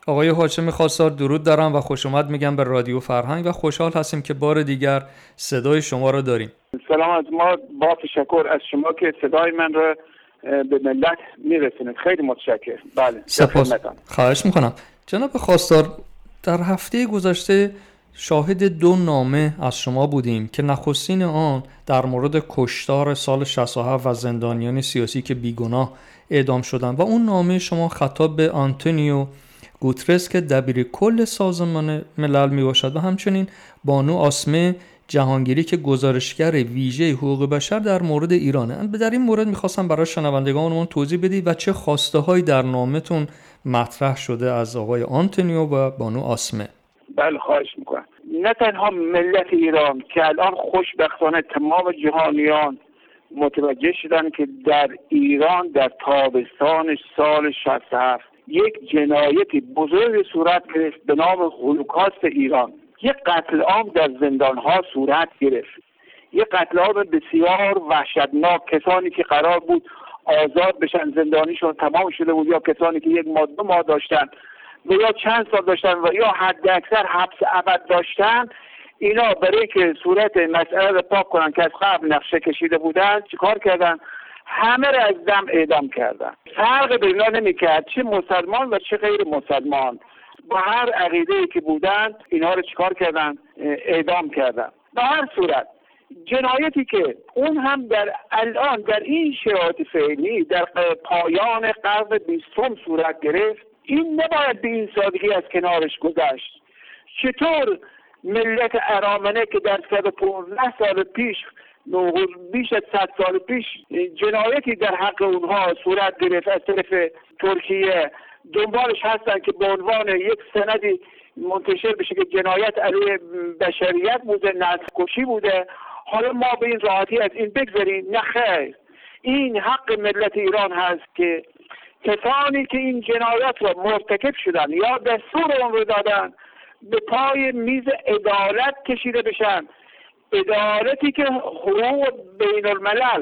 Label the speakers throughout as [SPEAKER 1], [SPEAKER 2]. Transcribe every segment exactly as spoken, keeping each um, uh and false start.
[SPEAKER 1] آقای هاشمی خواستار درود دارم و خوش اومد میگم به رادیو فرهنگ و خوشحال هستیم که بار دیگر صدای شما را داریم.
[SPEAKER 2] سلام از ما، با تشکر از شما که صدای من را به ملت میرسونید. خیلی متشکرم. بله
[SPEAKER 1] سپاس. خواهش میکنم. جناب خواستار، در هفته گذشته شاهد دو نامه از شما بودیم که نخستین آن در مورد کشتار سال شصت و هفت و زندانیان سیاسی که بیگناه اعدام شدند و اون نامه شما خطاب به آنتونیو گوترس که دبیر کل سازمان ملل می باشد و همچنین بانو آسمه جهانگیری که گزارشگر ویژه حقوق بشر در مورد ایرانه. در این مورد میخواستم برای شنوندگانمون توضیح بدید و چه خواسته هایی در نامتون مطرح شده از آقای آنتونیو و بانو آسمه.
[SPEAKER 2] بله خواهش میکنم. نه تنها ملت ایران که الان خوشبختانه تمام جهانیان متوجه شدن که در ایران در تابستان سال شصت و هفت یک جنایتی بزرگ صورت گرفت به نام هولوکاست ایران. یک قتل عام در زندانها صورت گرفت. یک قتل عام بسیار وحشتناک. کسانی که قرار بود آزاد بشن، زندانیشون تمام شده بود، یا کسانی که یک ماه دو ماه داشتن و یا چند سال داشتن و یا حد اکثر حبس ابد داشتن، اینا برای که صورت مسئله رو پاک کنن که از قبل نقشه کشیده بودن، چیکار کردن؟ همه را از دم اعدام کردن. فرق بین اینا نمی‌کرد چه مسلمان و چه غیر مسلمان، با هر عقیده‌ای که بودن اینها رو چیکار کردن؟ اعدام کردن. به هر صورت جنایتی که اون هم در الان در این شرایط فعلی در پایان قرن بیستم صورت گرفت، این نباید به این سادگی از کنارش گذشت. چطور ملت ارامنه که در صد و پانزده سال پیش، بیش از صد سال پیش جنایتی در حق اونها صورت گرفت از طرف ترکیه، دنبالش هستن که به عنوان یک سندی منتشر بشه که جنایت علیه بشریت بوده، نسل کشی بوده، حالا ما به این راحتی از این بگذاریم؟ نه خیر. این حق ملت ایران هست که کسانی که این جنایت را مرتکب شدن یا دستور اون رو دادن به پای میز عدالت کشیده بشن. عدالتی که حقوق بین الملل،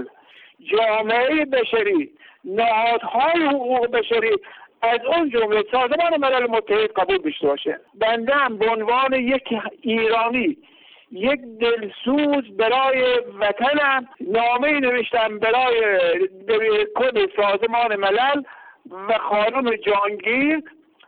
[SPEAKER 2] جامعه بشری، نهادهای حقوق بشری از اون جمله سازمان ملل متحد قبول داشته باشه. بنده هم به عنوان یک ایرانی، یک دلسوز برای وطنم، نامه نوشتم برای کل سازمان ملل و خانم جهانگیر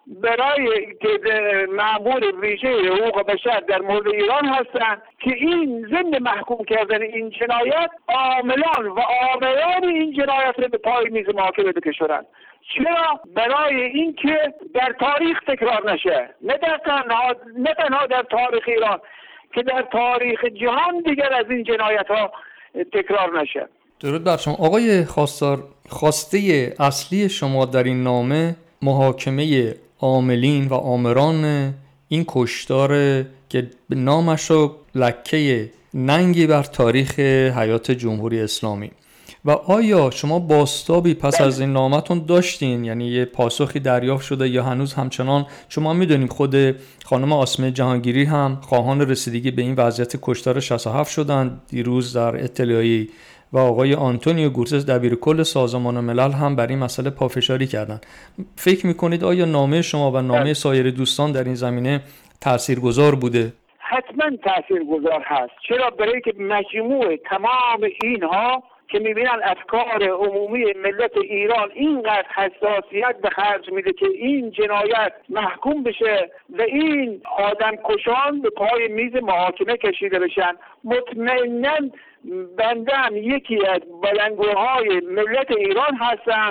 [SPEAKER 2] برای که مأمور ویژه حقوق بشر در مورد ایران هستند که این ضمن محکوم کردن این جنایت عاملان و عاملان این جنایت رو به پای میز محاکمه بکشونن. چرا؟ برای اینکه در تاریخ تکرار نشه، نه در تنها نه تنها در تاریخ ایران که در تاریخ جهان دیگر از این جنایت ها تکرار نشه.
[SPEAKER 1] درود بر شما. آقای خواستار، خواسته اصلی شما در این نامه محاکمه عاملین و آمران این کشتار که نامش رو لکه ننگی بر تاریخ حیات جمهوری اسلامی. و آیا شما بازتابی پس از این نامتون داشتین؟ یعنی یه پاسخی دریافت شده یا هنوز همچنان؟ شما میدونیم خود خانم آسمه جهانگیری هم خواهان رسیدگی به این وضعیت کشتار شصت و هفت شدن دیروز در اطلاعیه‌ای و آقای آنتونیو گوترس دبیر کل سازمان ملل هم بر این مسئله پافشاری کردن. فکر میکنید آیا نامه شما و نامه سایر دوستان در این زمینه تاثیرگذار بوده؟
[SPEAKER 2] حتما تاثیرگذار هست. چرا؟ برای که مجموع تمام اینها که میبینن افکار عمومی ملت ایران اینقدر حساسیت به خرج میده که این جنایت محکوم بشه و این آدم کشان به پای میز محاکمه کشیده بشن. مطمئناً بنده هم یکی از بلندگوهای ملت ایران هستم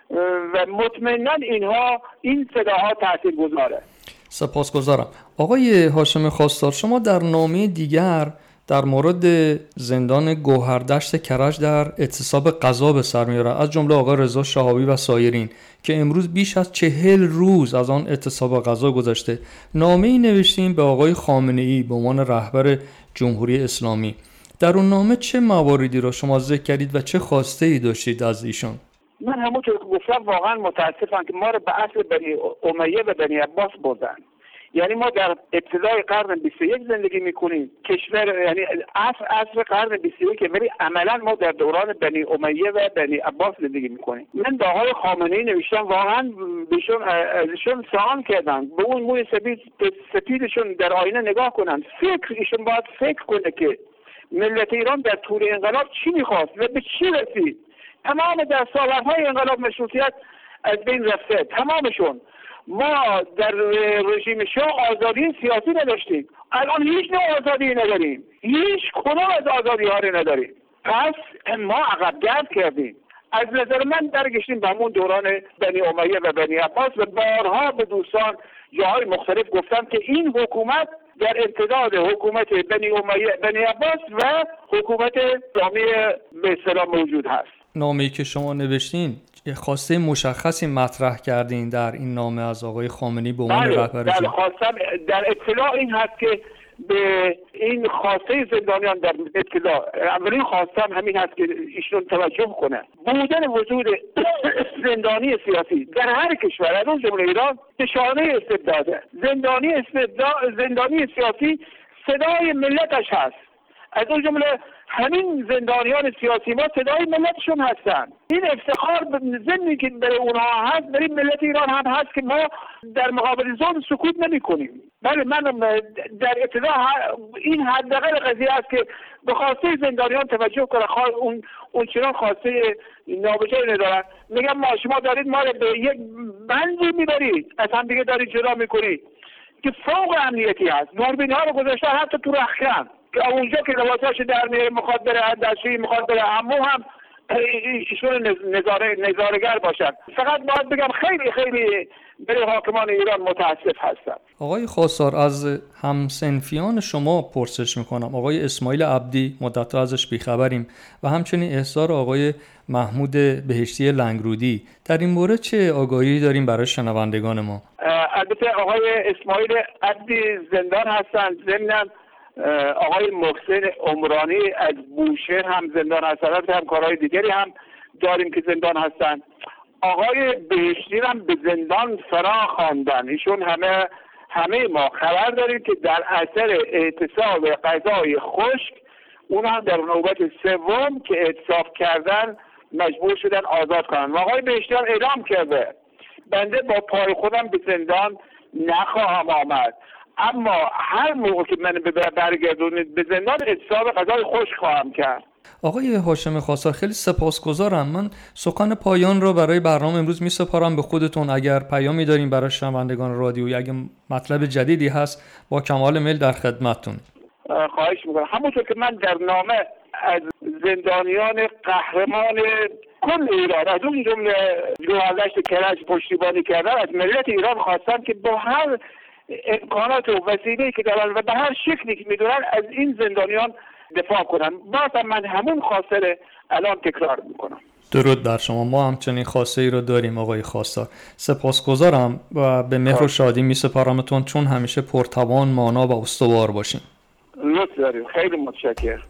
[SPEAKER 2] و مطمئناً اینها این صداها تاثیرگذاره.
[SPEAKER 1] سپاسگزارم. آقای هاشمی خواستار، شما در نامه دیگر در مورد زندان گوهردشت کرج در اعتصاب غذا به سر می‌برند، از جمله آقای رضا شهابی و سایرین که امروز بیش از چهل روز از آن اعتصاب غذا گذشته، نامه‌ای نوشتیم به آقای خامنه‌ای به عنوان رهبر جمهوری اسلامی. در اون نامه چه مواردی را شما ذکر کردید و چه خواسته‌ای داشتید از ایشان؟
[SPEAKER 2] من همونطور که گفتم واقعا متاسفم که ما رو به اصل بنی امیه و بنی عباس بردن. یعنی ما در ابتدای قرن بیست و یک زندگی میکنیم، کشور یعنی عصر عصر قرن بیست و یک، ولی عملا ما در دوران بنی امیه و بنی عباس زندگی میکنیم. من به آقای خامنه‌ای نوشتم، واقعا بهشون ازشون سوال کردن، به اون موی سپید سپیدشون در آینه نگاه کنن، فکر ایشون باید فکر کنه که ملت ایران در طول انقلاب چی میخواست و به چی رسید. تمام در سالهای انقلاب مشروطیت از بین رفته، تمامشون. ما در رژیم شاه آزادی سیاسی نداشتیم، الان هیچ نوع آزادی نداریم، هیچ کدوم از آزادی ها رو نداریم. پس ما عقب گرد کردیم. از نظر من درگشتیم به همون دوران بنی امیه و بنی عباس و بارها به دوستان جاهای مختلف گفتم که این حکومت در امتداد حکومت بنی امیه بنی عباس و حکومت اسلامی به اصطلاح موجود هست.
[SPEAKER 1] نامه‌ای که شما نوشتین خواسته مشخصی مطرح کردین در این نامه از آقای خامنه‌ای به عنوان رهبر
[SPEAKER 2] جمهوری. خواستم در اطلاع این هست که به این خواسته زندانیان در اطلاع اولین خواستم همین هست که ایشون توجه کنه بودن وجود زندانی سیاسی در هر کشور از اون جمله ایران نشانه استبداده. زندانی استبداد زندانی سیاسی صدای ملتش هست، از اون جمله همین زندانیان سیاسی ما صدای ملتشون هستن. این افتخار ضمنی که برای اونها هست برای ملت ایران هم هست که ما در مقابل ظلم سکوت نمی کنیم. بله من در ابتدا این حداقل قضیه است که به خواسته زندانیان توجه کنه، اون اون چنان خواسته نابجایی ندارن. میگم ما شما دارید ما رو به یک بندی میبرید، از هم دیگه دارید جدا میکنید که فوق امنیتی هست. دوربین ها رو گذاشتن حتی تو رخکن که اونجا که لباساش در میره میخواد بره اندشی میخواد بره عمو هم ایشون نظاره نظاره‌گر باشن. فقط باید بگم خیلی خیلی برای حاکمان ایران متاسف هستم.
[SPEAKER 1] آقای خواستار از همسنفیان شما پرسش میکنم. آقای اسماعیل عبدی مدت‌ها ازش بیخبریم و همچنین احضار آقای محمود بهشتی لنگرودی، در این مورد چه آگاهی داریم برای شنوندگان ما؟
[SPEAKER 2] البته آقای اسماعیل عبدی زندان هستند، ضمناً آقای محسن عمرانی از بوشهر هم زندان هستند، هم کارهای دیگری هم داریم که زندان هستند. آقای بهشتی هم به زندان فرا خواندن. ایشون همه همه ما خبر داریم که در اثر اعتصاب غذای خشک اون هم در نوبت سوم که اعتصاب کردن مجبور شدن آزاد کنن. و آقای بهشتی هم اعلام کرده بنده با پای خودم به زندان نخواهم آمد، اما هر موقع که من برگردونید به زندان اعتصاب غذای خشک خواهم کرد.
[SPEAKER 1] آقای هاشم خواستار خیلی سپاسگزارم. من سخن پایان رو برای برنامه امروز می سپارم به خودتون. اگر پیامی دارین برای شنوندگان رادیویی، اگر مطلب جدیدی هست، با کمال میل در خدمتتون.
[SPEAKER 2] خواهش میکنم. همونطور که من در نامه از زندانیان قهرمان کل ایران، از اون جمله جوهردشت کرج پشتیبانی کردن، از ملت ایران خواستم که با هر امکانات و وسیله‌ای که دارن و به هر شکلی که میدونن از این زندانیان دفاع کنن. باز من همون خواسته الان تکرار میکنم.
[SPEAKER 1] درود بر شما. ما همچنین خواسته ای رو داریم آقای خواستار. سپاسگزارم و به مهر و شادی می سپارمتون، چون همیشه پرتوان، مانا و استوار باشین.
[SPEAKER 2] لطف داریم. خیلی متشکرم.